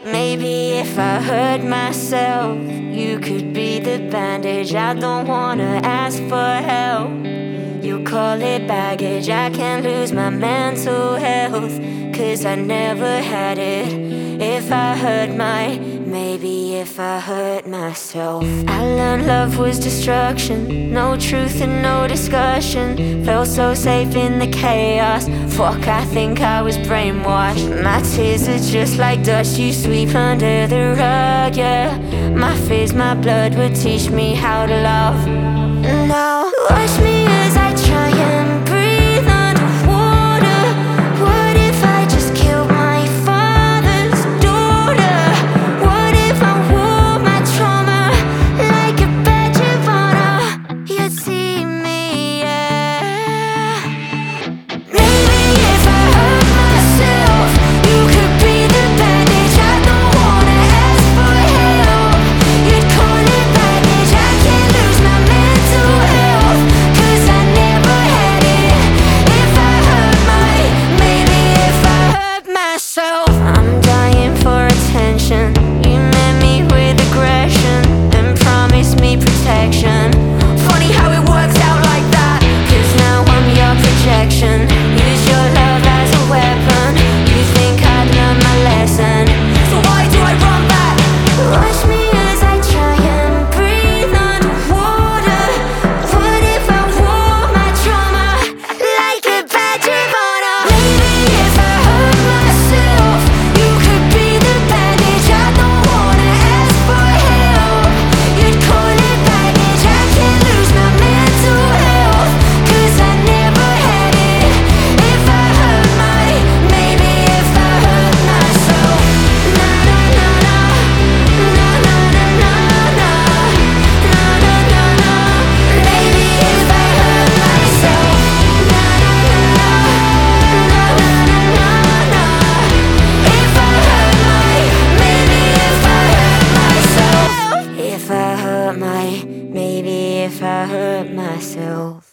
Maybe if I hurt myself, you could be the bandage. I don't wanna ask for help. You call it baggage. I can't lose my mental health, 'cause I never had it. If I hurt maybe if I hurt myself. I learned love was destruction, no truth and no discussion. Felt so safe in the chaos. Fuck, I think I was brainwashed. My tears are just like dust you sweep under the rug, yeah. My fears, my blood would teach me how to love. Now watch me as I try and breathe underwater. What if I just killed my father's daughter? What if I wore my trauma like a badge of honor? You'd see me, yeah. Maybe if I hurt myself, you could be the bandage. I don't wanna ask for help. You'd call it baggage. I can't lose my mental health, 'cause I never had it. If I hurt maybe if I hurt myself. I'm dying for attention. You met me with aggression and promised me protection. Funny how it works out like that, 'cause now I'm your projection. Use your love as a weapon. You think I'd learn my lesson, so why do I run back? Watch me as I try and breathe underwater. What if I wore my trauma like a badge of honor? Maybe if I hurt myself, you could be the bandage. I don't wanna ask for help. You'd call it baggage. I can't lose my mental health, 'cause I never had it. If I hurt maybe if I hurt myself. Na na na na, na na na na na, na na na na. Maybe if I hurt myself. Na na na na, na na na na na. If I hurt maybe if I hurt myself. If I hurt maybe if I hurt myself.